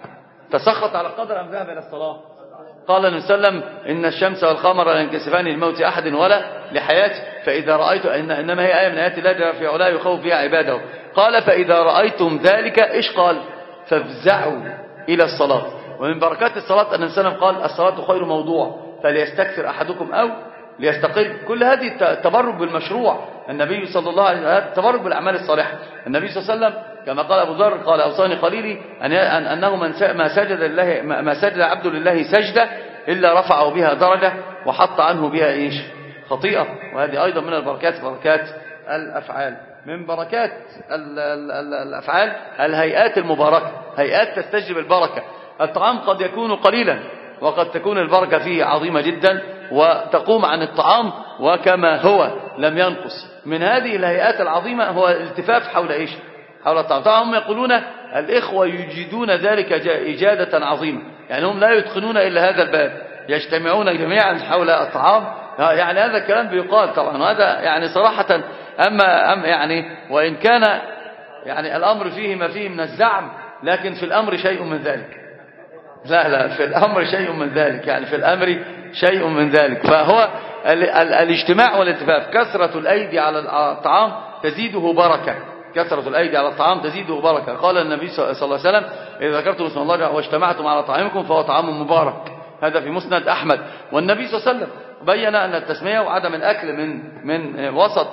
Speaker 1: تسخط على قدر أم ذهب إلى الصلاة؟ قال النبي صلى الله عليه وسلم إن الشمس والقمر لا ينكسفان لموت أحد ولا لحياته، فإذا رأيت إن إنما هي آية من آيات الله جل في علاه يخوف بها عباده. قال فإذا رأيتم ذلك إيش قال؟ فافزعوا إلى الصلاة. ومن بركات الصلاة أن النبي صلى الله عليه وسلم قال الصلاة خير موضوع فليستكثر أحدكم أو ليستقل. كل هذه التبرك بالمشروع. النبي صلى الله عليه وسلم التبرك بالأعمال الصالحة. النبي صلى الله عليه وسلم كما قال أبو ذر قال أوصاني خليلي أن أنه من ما سجد لله ما سجد عبد لله سجدة إلا رفعه بها درجة وحط عنه بها إيش؟ خطيئة. وهذه أيضا من البركات بركات الأفعال. من بركات ال ال ال الأفعال الهيئات المباركة، هيئات تستجلب البركة. الطعام قد يكون قليلا وقد تكون البركة فيه عظيمة جدا وتقوم عن الطعام وكما هو لم ينقص. من هذه الهيئات العظيمة هو الالتفاف حول إيش؟ حول الطعام. طبعا هم يقولون الإخوة يجيدون ذلك إجادة عظيمة، يعني هم لا يتقنون إلا هذا الباب، يجتمعون جميعا حول الطعام. يعني هذا الكلام بيقال طبعا، وهذا يعني صراحة أما أم يعني وإن كان يعني الأمر فيه ما فيه من الزعم، لكن في الأمر شيء من ذلك. لا لا في الأمر شيء من ذلك، يعني في الأمر شيء من ذلك. فهو ال ال الاجتماع والالتفاف. كثرة الأيدي على الطعام تزيده بركة، كثرة الأيدي على الطعام تزيده بركة. قال النبي صلى الله عليه وسلم إذا ذكرتم اسم الله واجتمعتم على طعامكم فهو طعام مبارك. هذا في مسند أحمد. والنبي صلى الله عليه وسلم بين أن التسمية وعدم الأكل من من وسط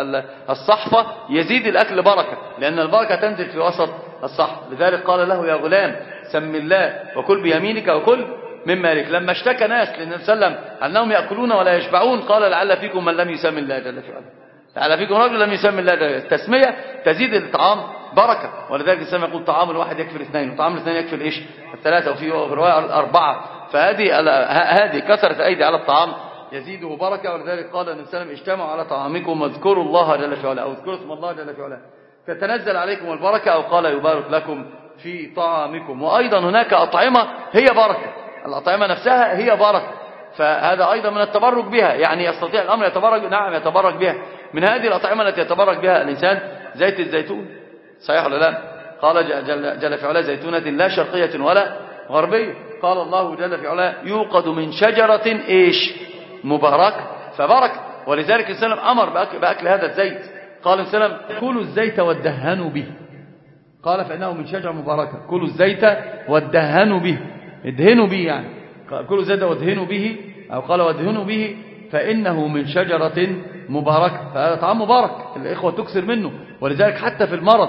Speaker 1: الصحفة يزيد الأكل بركة، لأن البركة تنزل في وسط الصحفة. لذلك قال له يا غلام سم الله وكل بيمينك وكل من مالك. لما اشتكى ناس للنبي صلى الله عليه وسلم أنهم يأكلون ولا يشبعون قال لعل فيكم من لم يسم الله جل في علاه، لعل فيكم رجل لم يسم الله جل. التسمية تزيد الطعام بركة. ولذلك الإسلام يقول طعام الواحد يكفي الاثنين وطعام الاثنين يكفي ايش؟ الثلاثة، وفي رواية الأربعة. فهذه هذه كثرة الأيدي على الطعام يزيده بركة. ولذلك قال النبي صلى الله عليه وسلم اجتمعوا على طعامكم واذكروا الله جل في علاه، أو اذكروا اسم الله جل في علاه تتنزل عليكم البركة، أو قال يبارك لكم في طعامكم. وأيضا هناك أطعمة هي بركة، الأطعمة نفسها هي بركة، فهذا أيضا من التبرك بها. يعني يستطيع الأمر يتبرك، نعم يتبرك بها. من هذه الأطعمة التي يتبرك بها الإنسان زيت الزيتون، صحيح ولا لا؟ قال جل, جل في علاه زيتونة لا شرقية ولا غربية. قال الله جل في علاه يوقد من شجرة إيش؟ مبارك فبرك. ولذلك السلام أمر بأكل, بأكل هذا الزيت. قال السلام كلوا الزيت وادهنوا به، قال فإنه من شجرة مباركة. كلوا الزيت وادهنوا به، ادهنوا به يعني كلوا الزيت وادهنوا به، أو قال وادهنوا به فإنه من شجرة مباركة. فهذا طعام مبارك الإخوة تكثر منه. ولذلك حتى في المرض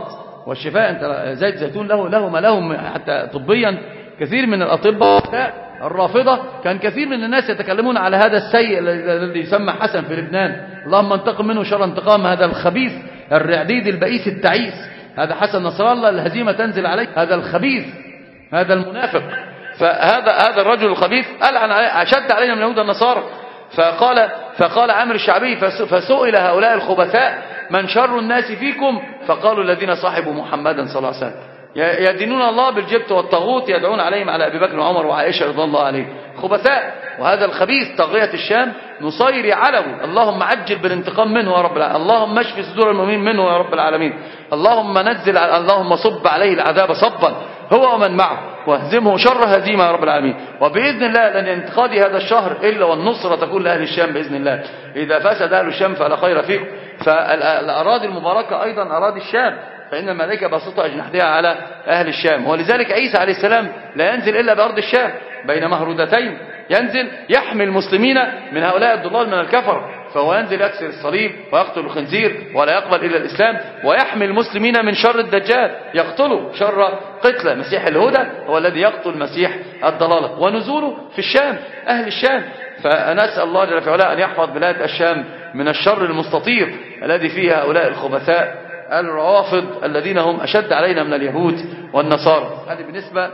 Speaker 1: والشفاء. أنت زيت زيتون له له ما له حتى طبيا. كثير من الأطباء الرافضة كان كثير من الناس يتكلمون على هذا السيء الذي يسمى حسن في لبنان، اللهم انتقم منه شر انتقام، هذا الخبيث الرعديد البئيس التعيس، هذا حسن نصر الله الهزيمة تنزل عليه، هذا الخبيث، هذا المنافق. فهذا هذا الرجل الخبيث ألعن عليه، أشد علينا من يهود النصارى. فقال فقال عامر الشعبي فسئل هؤلاء الخبثاء من شر الناس فيكم؟ فقالوا الذين صاحبوا محمدا صلى الله عليه وسلم، يدينون الله بالجبت والطاغوت، يدعون عليهم على أبي بكر وعمر وعائشة رضي الله عليهم. خبثاء. وهذا الخبيث طاغية الشام نصيري علوي، اللهم عجل بالانتقام منه يا رب العالمين، اللهم اشف صدور المؤمنين منه يا رب العالمين، اللهم نزل اللهم صب عليه العذاب صبا هو ومن معه واهزمه شر هزيمة يا رب العالمين. وبإذن الله لن ينتقضي هذا الشهر إلا والنصرة تكون لأهل الشام بإذن الله. إذا فسد أهل الشام فلا خير فيكم. فالأراضي المباركة أيضا أراضي الشام، فإن الملائكة بسطوا أجنحتها على أهل الشام. ولذلك عيسى عليه السلام لا ينزل إلا بأرض الشام بين مهرودتين، ينزل يحمي المسلمين من هؤلاء الضلال من الكفر، فهو ينزل يكسر الصليب ويقتل الخنزير ولا يقبل إلا الإسلام، ويحمي المسلمين من شر الدجال، يقتله شر قتلة. مسيح الهدى هو الذي يقتل مسيح الضلالة، ونزوله في الشام أهل الشام. فنسأل الله جل وعلا أن يحفظ بلاد الشام من الشر المستطير الذي فيه هؤلاء الخبثاء الروافض الذين هم أشد علينا من اليهود والنصارى. هذه بالنسبة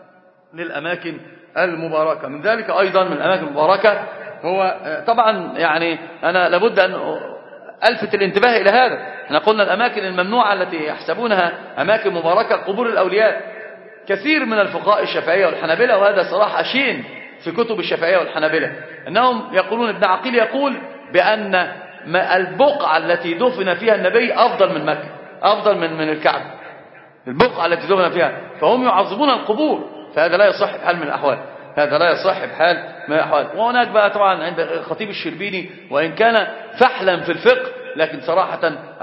Speaker 1: للأماكن المباركة. من ذلك أيضا من الأماكن المباركة هو طبعا يعني أنا لابد أن ألفت الانتباه إلى هذا. احنا قلنا الأماكن الممنوعة التي يحسبونها أماكن مباركة قبور الأولياء. كثير من الفقهاء الشافعية والحنابلة، وهذا صراحة شين في كتب الشافعية والحنابلة، أنهم يقولون، ابن عقيل يقول بأن البقعة التي دفن فيها النبي أفضل من مكة، أفضل من من الكعبة، البقعة التي دفن فيها، فهم يعظمون القبور. فهذا لا يصح بحال من الأحوال، هذا لا يصح بحال من الأحوال. وهناك بقى طبعا عند الخطيب الشربيني، وإن كان فحلا في الفقه، لكن صراحة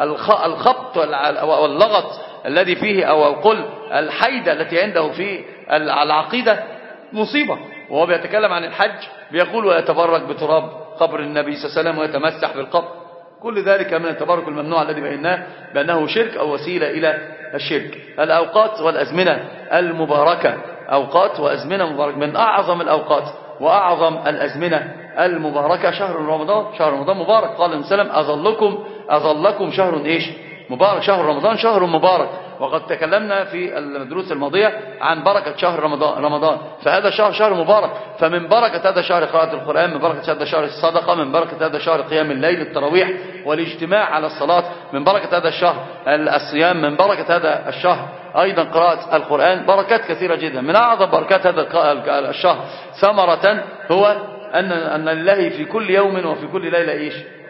Speaker 1: الخبط واللغط الذي فيه أو قل الحيدة التي عنده في العقيدة مصيبة. وهو بيتكلم عن الحج بيقول ويتبرك بتراب قبر النبي صلى الله عليه وسلم ويتمسح بالقبر، كل ذلك من التبرك الممنوع الذي بيناه بأنه شرك أو وسيلة إلى الشرك. الأوقات والأزمنة المباركة، أوقات وأزمنة مباركة، من أعظم الأوقات وأعظم الأزمنة المباركة شهر رمضان. شهر رمضان مبارك، قال النبي صلى الله عليه وسلم أظلكم أظلكم شهر إيش مبارك، شهر رمضان شهر مبارك. وقد تكلمنا في الدروس الماضية عن بركة شهر رمضان رمضان فهذا شهر شهر مبارك. فمن بركة هذا الشهر قراءة القرآن، من بركة هذا الشهر الصدقة، من بركة هذا الشهر قيام الليل التراويح والاجتماع على الصلاة، من بركة هذا الشهر الصيام، من بركة هذا الشهر أيضا قراءة القرآن. بركات كثيرة جدا. من أعظم بركات هذا الشهر ثمرة هو أن أن الله في كل يوم وفي كل ليلة إيش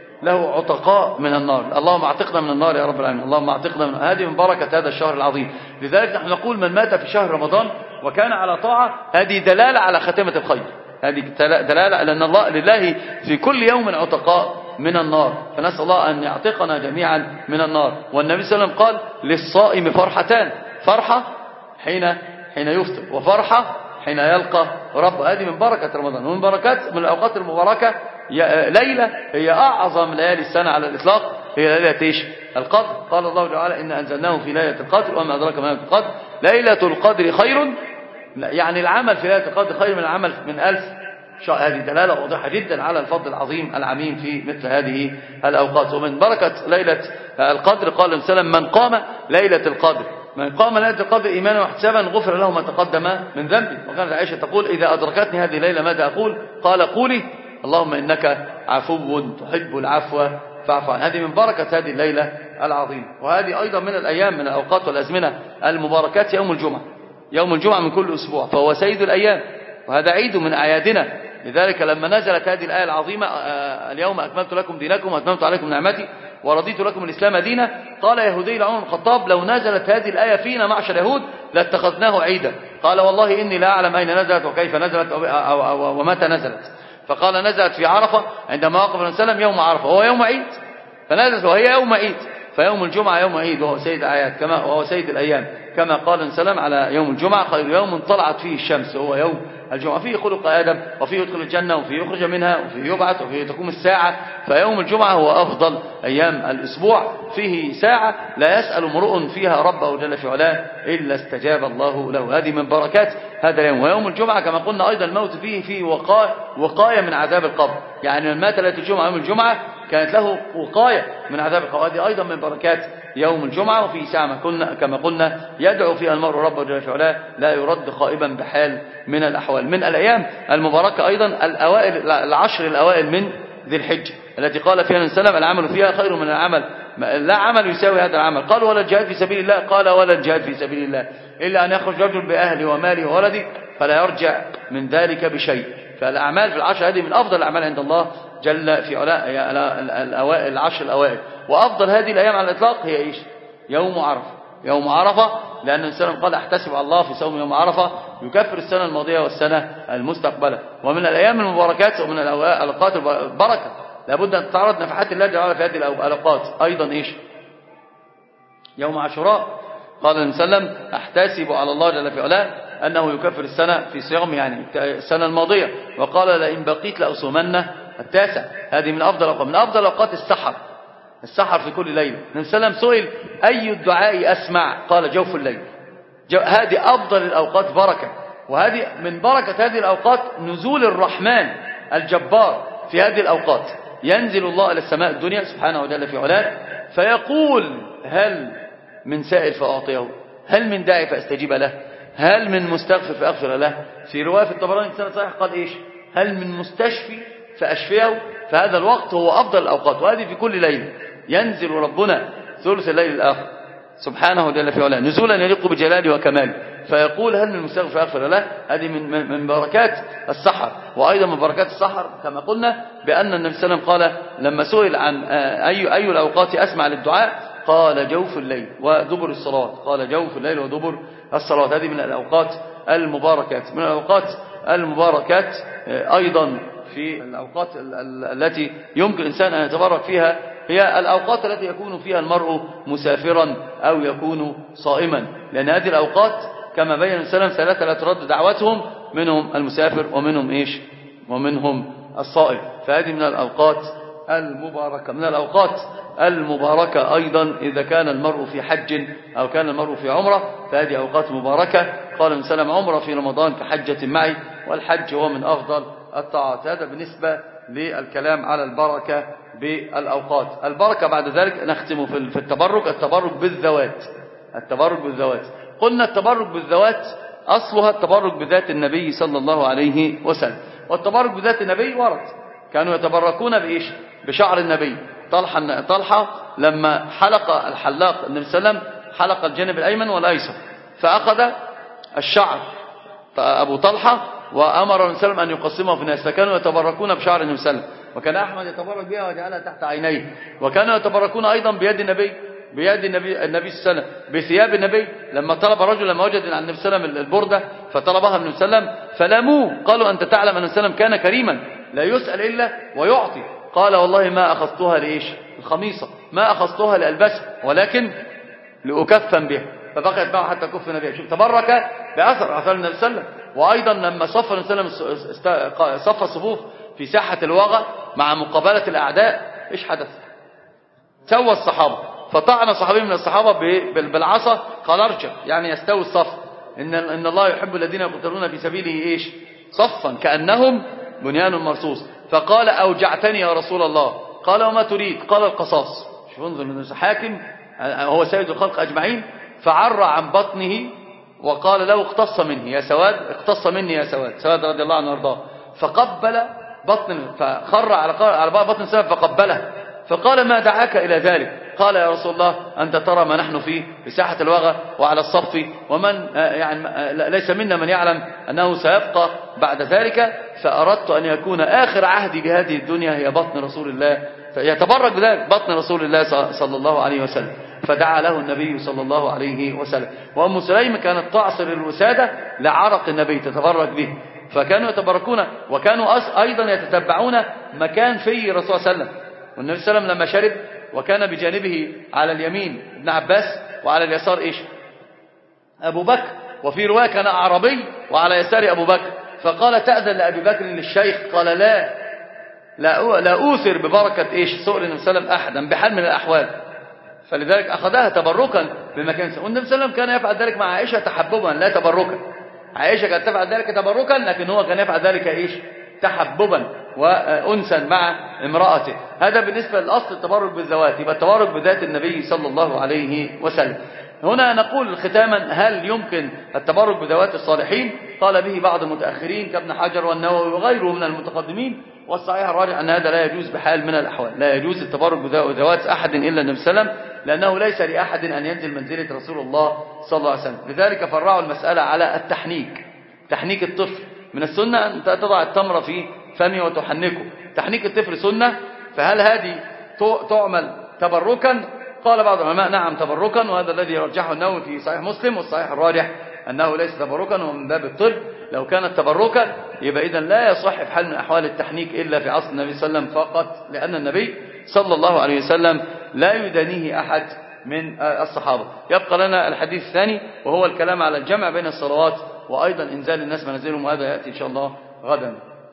Speaker 1: له عتقاء من النار. اللهم اعتقنا من النار يا رب العالمين، اللهم اعتقنا من. هذه من بركة هذا الشهر العظيم. لذلك نحن نقول من مات في شهر رمضان وكان على طاعة، هذه دلالة على خاتمة الخير، هذه دلالة لأن الله لله في كل يوم عتقاء من النار. فنسأل الله أن يعتقنا جميعا من النار. والنبي صلى الله عليه وسلم قال للصائم فرحتان، فرحة حين حين يفطر، وفرحة حين يلقى رب. هذه من بركة رمضان. ومن بركات من الأوقات المباركة ليلة هي أعظم ليالي السنة على الإطلاق، هي ليلة إيش القدر. قال الله تعالى إن أنزلناه في ليلة القدر وما أدراك ما ليلة القدر، ليلة القدر خير، يعني العمل في ليلة القدر خير من العمل من ألف شهر. هذه دلالة واضحة جدا على الفضل العظيم العميم في مثل هذه الأوقات. ومن بركة ليلة القدر قال النبي صلى الله عليه وسلم من قام ليلة القدر من قام ليلة القدر إيمانا واحتسابا غفر له ما تقدم من ذنبه. وكانت عائشة تقول إذا أدركتني هذه الليلة ماذا أقول؟ قال قولي اللهم إنك عفو تحب العفو فاعف عني. هذه من بركة هذه الليلة العظيمة. وهذه أيضا من الأيام من الأوقات والأزمنة المباركات يوم الجمعة. يوم الجمعة من كل أسبوع فهو سيد الأيام، وهذا عيد من أعيادنا. لذلك لما نزلت هذه الآية العظيمة اليوم أكملت لكم دينكم وأتممت عليكم نعمتي ورضيت لكم الإسلام دينا، قال يهودي لعمر بن الخطاب لو نزلت هذه الآية فينا معشر يهود لاتخذناه عيدا. قال والله إني لا أعلم أين نزلت وكيف نزلت أو أو أو ومتى نزلت. فقال نزلت في عرفة عندما وقف النبي صلى الله عليه وسلم يوم عرفة وهو يوم عيد، فنزلت وهي يوم عيد، فيوم الجمعة يوم عيد وهو سيد الأعياد كما وهو سيد الأيام. كما قال السلام على يوم الجمعة خير يوم طلعت فيه الشمس هو يوم الجمعة، فيه خلق آدم وفيه يدخل الجنة وفيه يخرج منها وفيه يبعث وفيه تقوم الساعة. فيوم الجمعة هو أفضل أيام الأسبوع، فيه ساعة لا يسأل امرؤ فيها ربه جل في علاه إلا استجاب الله له. هذه من بركات هذا اليوم. ويوم الجمعة كما قلنا أيضا الموت فيه فيه وقاية, وقاية من عذاب القبر، يعني من مات ليلة الجمعة يوم الجمعة كانت له وقاية من عذاب القبر. هذه أيضا من بركات يوم الجمعة. وفي ساعة كما قلنا يدعو فيها المرء ربه جل في علاه لا يرد خائبا بحال من الأحوال. من الأيام المباركة أيضا الأوائل العشر الأوائل من ذي الحجة التي قال فيها النبي صلى الله عليه وسلم العمل فيها خير من العمل، لا عمل يساوي هذا العمل. قال ولا الجهاد في سبيل الله؟ قال ولا الجهاد في سبيل الله إلا أن يخرج رجل بأهله وماله وولده فلا يرجع من ذلك بشيء. فالأعمال في العشر هذه من أفضل الأعمال عند الله جل في علاء الأوائل العشر الأوائل. وأفضل هذه الأيام على الإطلاق هي إيش؟ يوم عرفة. يوم عرفة لأن النبي صلى الله عليه وسلم قال احتسب على الله في صوم يوم عرفة يكفر السنة الماضية والسنة المستقبلة. ومن الأيام المباركات ومن الأوقات البركة لابد أن تتعرض نفحات الله جل وعلا في هذه الأوقات. أيضا إيش؟ يوم عاشوراء قال النبي صلى الله عليه وسلم احتسب على الله جل في علاه أنه يكفر السنة في صيام يعني السنة الماضية، وقال لئن بقيت لأصومن التاسع. هذه من أفضل الأوقات. من أفضل الأوقات السحر، السحر في كل ليلة. النبي صلى الله عليه وسلم سئل أي الدعاء أسمع؟ قال جوف الليل. جو هذه أفضل الأوقات بركة. وهذه من بركة هذه الأوقات نزول الرحمن الجبار في هذه الأوقات. ينزل الله إلى السماء الدنيا سبحانه وتعالى في علاه فيقول هل من سائل فأعطيه، هل من داعي فأستجيب له، هل من مستغفر فأغفر له. في رواية في الطبراني سنة صحيح قال إيش؟ هل من مستشفي فأشفيه. فهذا الوقت هو أفضل الأوقات. وهذه في كل ليلة ينزل ربنا ثلث الليل الآخر سبحانه وتعالى في علاه نزولا يليق بجلاله وكماله فيقول هل من مستغفر فأغفر له. هذه من من بركات السحر. وأيضا من بركات السحر كما قلنا بأن النبي صلى الله عليه وسلم قال لما سئل عن أي أي الأوقات أسمع للدعاء قال جوف الليل ودبر الصلاة. قال جوف الليل ودبر الصلاة. هذه من الأوقات المباركات. من الأوقات المباركات أيضا في الأوقات التي يمكن الإنسان أن يتبرك فيها هي الأوقات التي يكون فيها المرء مسافرا أو يكون صائما، لأن هذه الأوقات كما بين السلام ثلاثة لا ترد دعوتهم، منهم المسافر ومنهم إيش ومنهم الصائم. فهذه من الأوقات المباركة. من الأوقات المباركة أيضا إذا كان المرء في حج أو كان المرء في عمرة فهذه أوقات مباركة. قال النبي صلى الله عليه وسلم عمرة في رمضان كحجة معي، والحج هو من أفضل الطاعات. هذا بالنسبة للكلام على البركة بالأوقات. البركة بعد ذلك نختم في التبرك. التبرك بالذوات. التبرك بالذوات قلنا التبرك بالذوات أصلها التبرك بذات النبي صلى الله عليه وسلم. والتبرك بذات النبي ورد كانوا يتبركون بإيش؟ بشعر النبي. طلحة, طلحة لما حلق الحلاق النبي صلى الله عليه وسلم حلق الجانب الأيمن والأيسر فأخذ الشعر فأبو طلحة وأمر النبي صلى الله عليه وسلم أن يقسمه في الناس، فكانوا يتبركون بشعر النبي صلى الله عليه وسلم، وكان أحمد يتبرك بها وجعلها تحت عينيه. وكانوا يتبركون أيضا بيد النبي بيد النبي النبي صلى الله عليه وسلم، بثياب النبي. لما طلب رجل لما وجد عن النبي صلى الله عليه وسلم البردة فطلبها النبي صلى الله عليه وسلم فلاموه، قالوا أنت تعلم أن النبي صلى الله عليه وسلم كان كريما لا يسأل إلا ويعطي. قال والله ما أخذتها لإيش؟ الخميصة، ما أخذتها لألبسها ولكن لأكفن بها، فبقيت معه حتى كفن بها. شوف تبرك بأثر أثر النبي صلى الله عليه وسلم. وأيضا لما صف النبي صلى الله عليه وسلم صف الصفوف في ساحة الوغى مع مقابلة الأعداء إيش حدث؟ سوى الصحابة فطعن صحابي من الصحابة بالعصا قال ارجع، يعني يستوي الصف. إن إن الله يحب الذين يقتلون في سبيله إيش؟ صفا كأنهم بنيان مرصوص. فقال أوجعتني يا رسول الله. قال وما تريد؟ قال القصاص. شوف انظر من حاكم هو سيد الخلق أجمعين فعر عن بطنه وقال له اقتص مني يا سواد، اقتص مني يا سواد. سواد رضي الله عنه وارضاه فقبل بطن فخر على على بطن سواد فقبله فقال ما دعاك إلى ذلك؟ قال يا رسول الله أنت ترى ما نحن فيه بساحة الوغى وعلى الصف، ومن يعني ليس منا من يعلم أنه سيبقى بعد ذلك، فأردت أن يكون آخر عهدي بهذه الدنيا هي بطن رسول الله، فيتبرك بذلك بطن رسول الله صلى الله عليه وسلم. فدعا له النبي صلى الله عليه وسلم. وأم سليم كانت تعصر الوسادة لعرق النبي تتبرك به، فكانوا يتبركون. وكانوا أيضا يتتبعون مكان في رسول الله صلى الله عليه وسلم. والنبي صلى الله عليه وسلم لما شرب وكان بجانبه على اليمين ابن عباس وعلى اليسار إيش؟ أبو بكر، وفي رواية كان أعرابي وعلى يسار أبو بكر، فقال تأذن لأبي بكر للشيخ؟ قال لا لا, لا أوثر ببركة إيش سؤر النبي صلى الله عليه وسلم أحدا بحال من الأحوال. فلذلك أخذها تبركا بمكان سنة. والنبي صلى الله عليه وسلم كان يفعل ذلك مع عائشة تحببا لا تبركا. عائشة كانت تفعل ذلك تبركا، لكن هو كان يفعل ذلك إيش تحببا وأنسا مع امرأته. هذا بالنسبة للأصل التبرك بالذوات، يبقى التبرك بذات النبي صلى الله عليه وسلم. هنا نقول ختاما: هل يمكن التبرك بذوات الصالحين؟ قال به بعض المتأخرين كابن حجر والنووي وغيره من المتقدمين، والصحيح الراجح أن هذا لا يجوز بحال من الأحوال. لا يجوز التبرك بذوات أحد إلا النبي صلى الله عليه وسلم، لأنه ليس لأحد أن ينزل منزلة رسول الله صلى الله عليه وسلم. لذلك فرعوا المسألة على التحنيك. تحنيك الطفل من السنة أن تضع التمر في فمه وتحنكه. تحنيك الطفل سنة، فهل هذه تعمل تبركا؟ قال بعض العلماء نعم تبركا، وهذا الذي رجحه النووي في صحيح مسلم، والصحيح الراجح أنه ليس تبركا ومن باب الطب. لو كانت تبركا يبقى إذن لا يصح في حال من أحوال التحنيك إلا في عصر النبي صلى الله عليه وسلم فقط، لأن النبي صلى الله عليه وسلم لا يدانيه أحد من الصحابة. يبقى لنا الحديث الثاني وهو الكلام على الجمع بين الصلوات وأيضا إنزال الناس منازلهم، وهذا يأتي إن شاء الله غدا.